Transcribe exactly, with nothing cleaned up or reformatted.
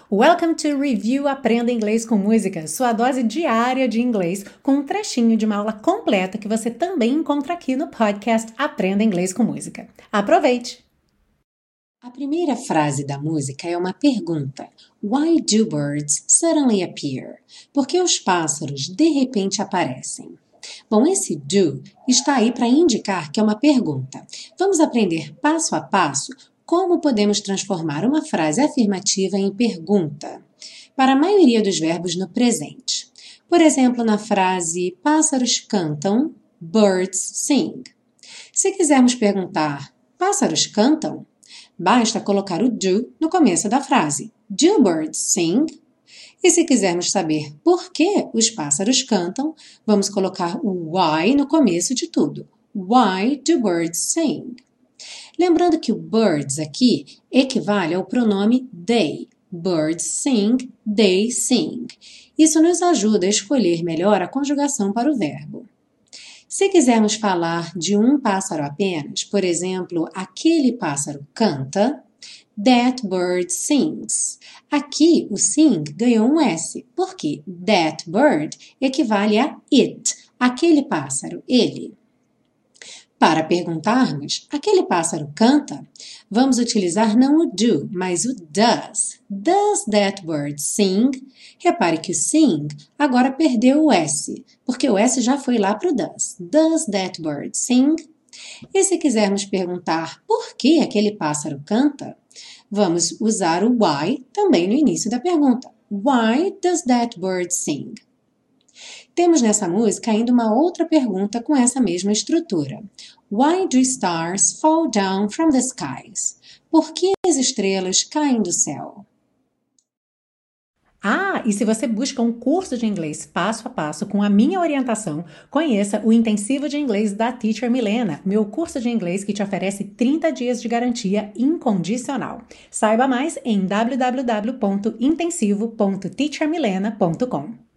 Welcome to Review Aprenda Inglês com Música, sua dose diária de inglês com um trechinho de uma aula completa que você também encontra aqui no podcast Aprenda Inglês com Música. Aproveite! A primeira frase da música é uma pergunta. Why do birds suddenly appear? Por que os pássaros de repente aparecem? Bom, esse do está aí para indicar que é uma pergunta. Vamos aprender passo a passo como podemos transformar uma frase afirmativa em pergunta para a maioria dos verbos no presente. Por exemplo, na frase pássaros cantam, birds sing. Se quisermos perguntar pássaros cantam, basta colocar o do no começo da frase. Do birds sing? E se quisermos saber por que os pássaros cantam, vamos colocar o why no começo de tudo. Why do birds sing? Lembrando que o birds aqui equivale ao pronome they. Birds sing, they sing. Isso nos ajuda a escolher melhor a conjugação para o verbo. Se quisermos falar de um pássaro apenas, por exemplo, aquele pássaro canta, that bird sings. Aqui o sing ganhou um S, porque that bird equivale a it, aquele pássaro, ele. Para perguntarmos, aquele pássaro canta, vamos utilizar não o do, mas o does. Does that bird sing? Repare que o sing agora perdeu o S, porque o S já foi lá para o does. Does that bird sing? E se quisermos perguntar por que aquele pássaro canta, vamos usar o why também no início da pergunta. Why does that bird sing? Temos nessa música ainda uma outra pergunta com essa mesma estrutura. Why do stars fall down from the skies? Por que as estrelas caem do céu? Ah, e se você busca um curso de inglês passo a passo com a minha orientação, conheça o Intensivo de Inglês da Teacher Milena, meu curso de inglês que te oferece trinta dias de garantia incondicional. Saiba mais em w w w ponto intensivo ponto teacher milena ponto com.